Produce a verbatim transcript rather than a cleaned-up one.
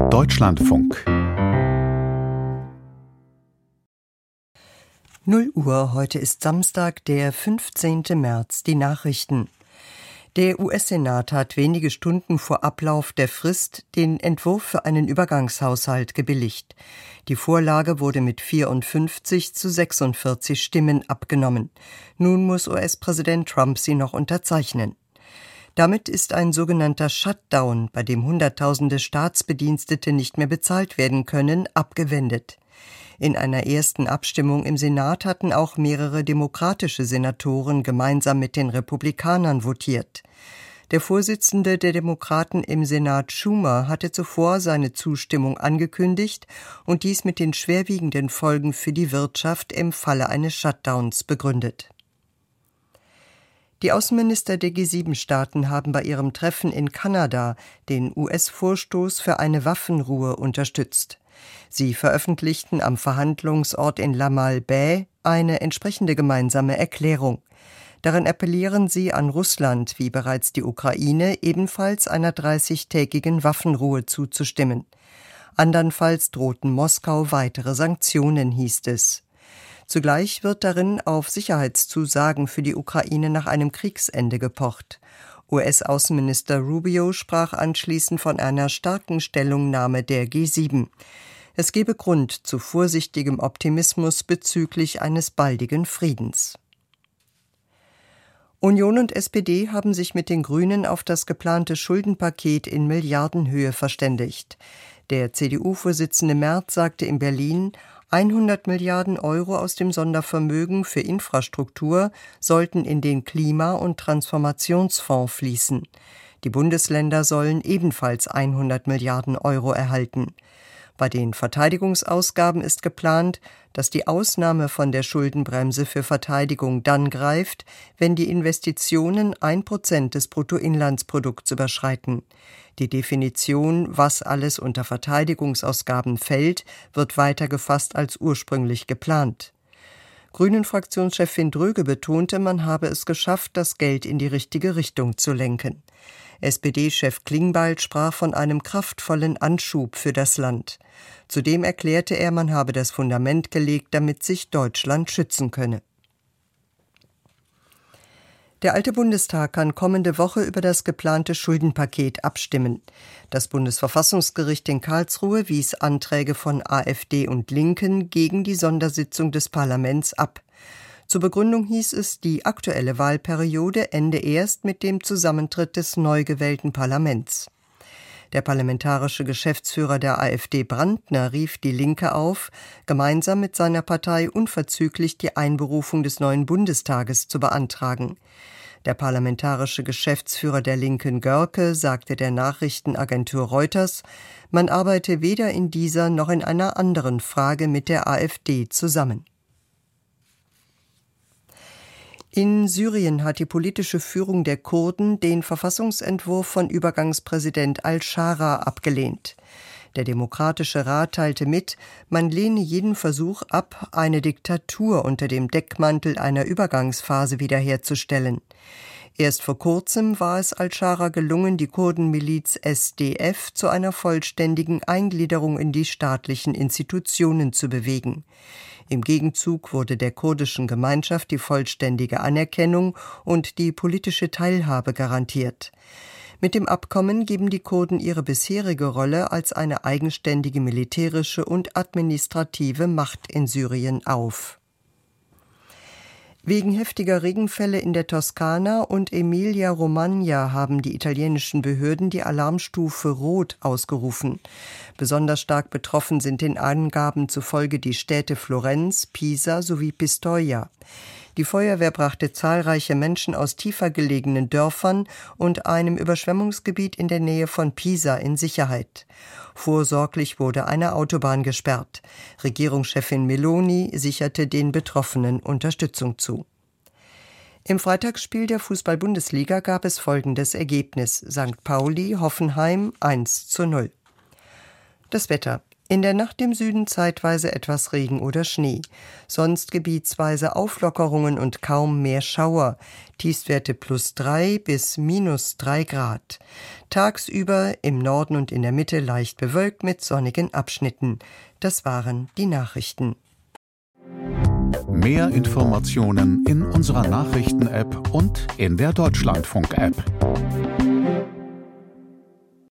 Deutschlandfunk. null Uhr, heute ist Samstag, der fünfzehnten März, die Nachrichten. Der U S-Senat hat wenige Stunden vor Ablauf der Frist den Entwurf für einen Übergangshaushalt gebilligt. Die Vorlage wurde mit vierundfünfzig zu sechsundvierzig Stimmen abgenommen. Nun muss U S-Präsident Trump sie noch unterzeichnen. Damit ist ein sogenannter Shutdown, bei dem Hunderttausende Staatsbedienstete nicht mehr bezahlt werden können, abgewendet. In einer ersten Abstimmung im Senat hatten auch mehrere demokratische Senatoren gemeinsam mit den Republikanern votiert. Der Vorsitzende der Demokraten im Senat, Schumer, hatte zuvor seine Zustimmung angekündigt und dies mit den schwerwiegenden Folgen für die Wirtschaft im Falle eines Shutdowns begründet. Die Außenminister der G sieben Staaten haben bei ihrem Treffen in Kanada den U S-Vorstoß für eine Waffenruhe unterstützt. Sie veröffentlichten am Verhandlungsort in Lamal Bay eine entsprechende gemeinsame Erklärung. Darin appellieren sie an Russland, wie bereits die Ukraine, ebenfalls einer dreißigtägigen Waffenruhe zuzustimmen. Andernfalls drohten Moskau weitere Sanktionen, hieß es. Zugleich wird darin auf Sicherheitszusagen für die Ukraine nach einem Kriegsende gepocht. U S-Außenminister Rubio sprach anschließend von einer starken Stellungnahme der G sieben. Es gebe Grund zu vorsichtigem Optimismus bezüglich eines baldigen Friedens. Union und S P D haben sich mit den Grünen auf das geplante Schuldenpaket in Milliardenhöhe verständigt. Der C D U-Vorsitzende Merz sagte in Berlin, hundert Milliarden Euro aus dem Sondervermögen für Infrastruktur sollten in den Klima- und Transformationsfonds fließen. Die Bundesländer sollen ebenfalls hundert Milliarden Euro erhalten. Bei den Verteidigungsausgaben ist geplant, dass die Ausnahme von der Schuldenbremse für Verteidigung dann greift, wenn die Investitionen ein Prozent des Bruttoinlandsprodukts überschreiten. Die Definition, was alles unter Verteidigungsausgaben fällt, wird weiter gefasst als ursprünglich geplant. Grünen-Fraktionschefin Dröge betonte, man habe es geschafft, das Geld in die richtige Richtung zu lenken. S P D-Chef Klingbeil sprach von einem kraftvollen Anschub für das Land. Zudem erklärte er, man habe das Fundament gelegt, damit sich Deutschland schützen könne. Der alte Bundestag kann kommende Woche über das geplante Schuldenpaket abstimmen. Das Bundesverfassungsgericht in Karlsruhe wies Anträge von AfD und Linken gegen die Sondersitzung des Parlaments ab. Zur Begründung hieß es, die aktuelle Wahlperiode ende erst mit dem Zusammentritt des neu gewählten Parlaments. Der parlamentarische Geschäftsführer der AfD Brandner rief die Linke auf, gemeinsam mit seiner Partei unverzüglich die Einberufung des neuen Bundestages zu beantragen. Der parlamentarische Geschäftsführer der Linken Görke sagte der Nachrichtenagentur Reuters, man arbeite weder in dieser noch in einer anderen Frage mit der AfD zusammen. In Syrien hat die politische Führung der Kurden den Verfassungsentwurf von Übergangspräsident al-Shara abgelehnt. Der Demokratische Rat teilte mit, man lehne jeden Versuch ab, eine Diktatur unter dem Deckmantel einer Übergangsphase wiederherzustellen. Erst vor kurzem war es al-Shara gelungen, die Kurdenmiliz S D F zu einer vollständigen Eingliederung in die staatlichen Institutionen zu bewegen. Im Gegenzug wurde der kurdischen Gemeinschaft die vollständige Anerkennung und die politische Teilhabe garantiert. Mit dem Abkommen geben die Kurden ihre bisherige Rolle als eine eigenständige militärische und administrative Macht in Syrien auf. Wegen heftiger Regenfälle in der Toskana und Emilia-Romagna haben die italienischen Behörden die Alarmstufe Rot ausgerufen. Besonders stark betroffen sind den Angaben zufolge die Städte Florenz, Pisa sowie Pistoia. Die Feuerwehr brachte zahlreiche Menschen aus tiefer gelegenen Dörfern und einem Überschwemmungsgebiet in der Nähe von Pisa in Sicherheit. Vorsorglich wurde eine Autobahn gesperrt. Regierungschefin Meloni sicherte den Betroffenen Unterstützung zu. Im Freitagsspiel der Fußball-Bundesliga gab es folgendes Ergebnis: Sankt Pauli, Hoffenheim eins zu null. Das Wetter. In der Nacht im Süden zeitweise etwas Regen oder Schnee. Sonst gebietsweise Auflockerungen und kaum mehr Schauer. Tiefstwerte plus drei bis minus drei Grad. Tagsüber im Norden und in der Mitte leicht bewölkt mit sonnigen Abschnitten. Das waren die Nachrichten. Mehr Informationen in unserer Nachrichten-App und in der Deutschlandfunk-App.